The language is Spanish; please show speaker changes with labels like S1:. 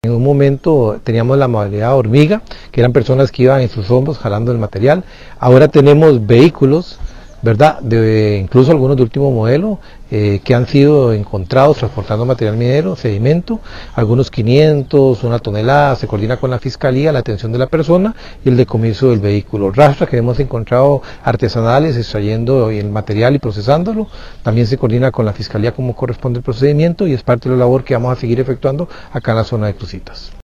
S1: En un momento teníamos la modalidad hormiga, que eran personas que iban en sus hombros jalando el material. Ahora tenemos vehículos, ¿verdad? Incluso algunos de último modelo que han sido encontrados transportando material minero, sedimento, algunos 500, 1 tonelada. Se coordina con la fiscalía la atención de la persona y el decomiso del vehículo. Rastras que hemos encontrado artesanales extrayendo el material y procesándolo. También se coordina con la fiscalía como corresponde el procedimiento y es parte de la labor que vamos a seguir efectuando acá en la zona de Cruzitas.